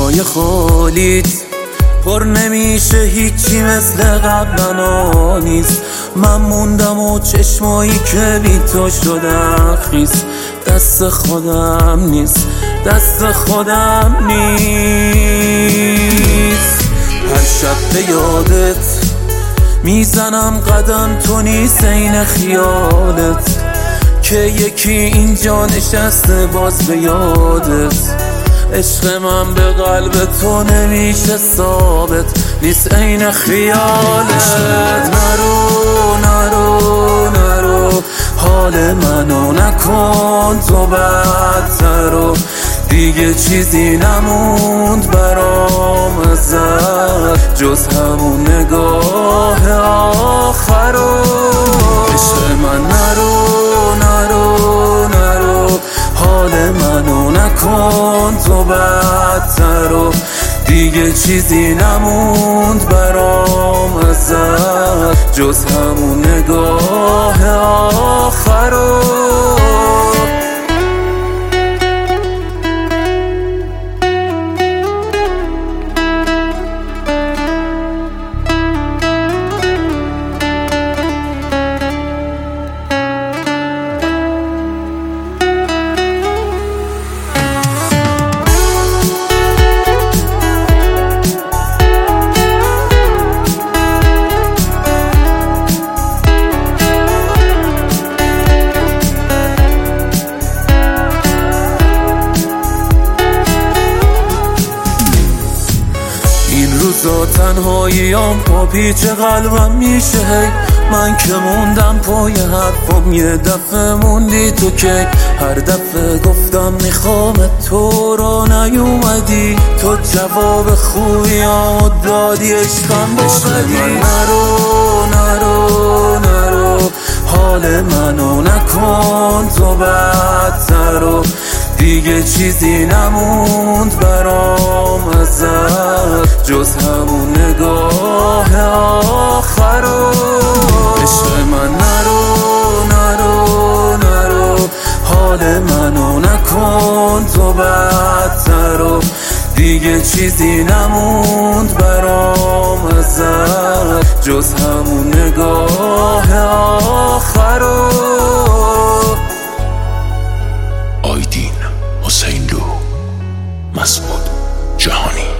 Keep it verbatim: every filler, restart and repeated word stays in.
جای خالیت پر نمیشه، هیچی مثل قبلا نیست. من موندم و چشمایی که بی تو شدن خیس. دست خودم نیست، دست خودم نیست. هر شب به یادت میزنم قدم، تو نیست این خیالت که یکی اینجا نشسته باز به یادت. عشق من به قلب تو نمیشه ثابت، نیست این خیالت. نرو نرو نرو حال منو نکن تو بدتر و دیگه چیزی نموند برام ازت جز همون نگاه آخرو. عشق من نرو نرو نرو حال منو نکن تو بدتر و دیگه چیزی نموند برام ازت جز همون نگاه آخرو. این روزا تنهاییام با پیچ قلبم میشه هی. من که موندم پای حرفم، یه دفعه موندی تو که هر دفعه گفتم میخوام تو رو نیومدی. تو جواب خوبیامو دادی، عشقم با بدی. نرو نرو نرو حال منو نکن تو بدتر و دیگه چیزی نموند برام ازت جز همون نگاه آخرو. عشق من نرو نرو نرو حال منو نکن تو بدتر و دیگه چیزی نموند برام ازت جز همون نگاه آخرو. آیدین حسین لو، مسعود جهانی.